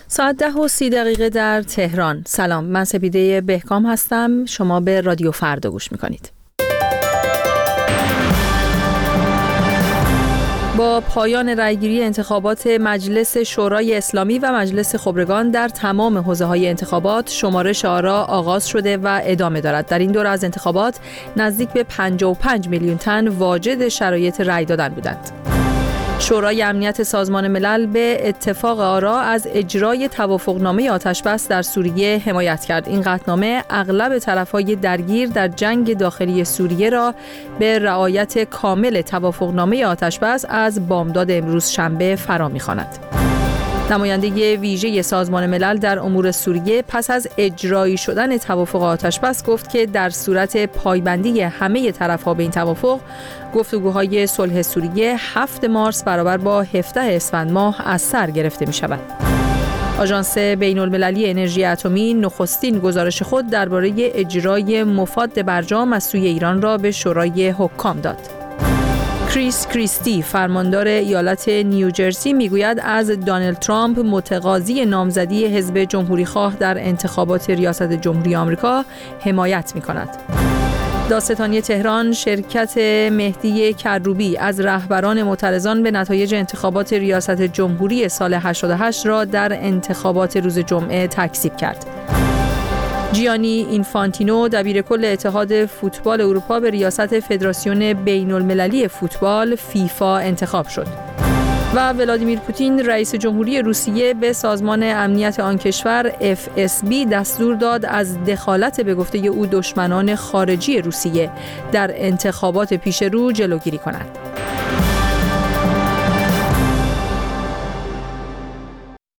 ساعت 10:30 در تهران. سلام، من سپیده بهکام هستم. شما به رادیو فردا گوش میکنید. با پایان رأیگیری انتخابات مجلس شورای اسلامی و مجلس خبرگان در تمام حوزه‌های انتخابات، شمارش آرا آغاز شده و ادامه دارد. در این دوره از انتخابات نزدیک به 55 میلیون تن واجد شرایط رأی دادن بودند. شورای امنیت سازمان ملل به اتفاق آرا از اجرای توافقنامه آتش‌بس در سوریه حمایت کرد. این قطعنامه اغلب طرف‌های درگیر در جنگ داخلی سوریه را به رعایت کامل توافقنامه آتش‌بس از بامداد امروز شنبه فرا می‌خواند. نماینده ویژه سازمان ملل در امور سوریه پس از اجرایی شدن توافق آتش‌بس گفت که در صورت پایبندی همه طرف‌ها به این توافق، گفتگوهای صلح سوریه 7 مارس برابر با 17 اسفند ماه از سر گرفته می‌شود. آژانس بین‌المللی انرژی اتمی نخستین گزارش خود درباره اجرای مفاد برجام از سوی ایران را به شورای حکام داد. کریس کریستی، فرماندار ایالت نیوجرسی، میگوید از دونالد ترامپ متقاضی نامزدی حزب جمهوریخواه در انتخابات ریاست جمهوری آمریکا حمایت می‌کند. دادستانی تهران شرکت مهدی کروبی از رهبران معترضان به نتایج انتخابات ریاست جمهوری سال 88 را در انتخابات روز جمعه تکذیب کرد. جیانی اینفانتینو، دبیرکل اتحاد فوتبال اروپا، به ریاست فدراسیون بین‌المللی فوتبال فیفا انتخاب شد. و ولادیمیر پوتین، رئیس جمهوری روسیه، به سازمان امنیت آن کشور FSB دستور داد از دخالت به گفته او دشمنان خارجی روسیه در انتخابات پیش رو جلوگیری کند.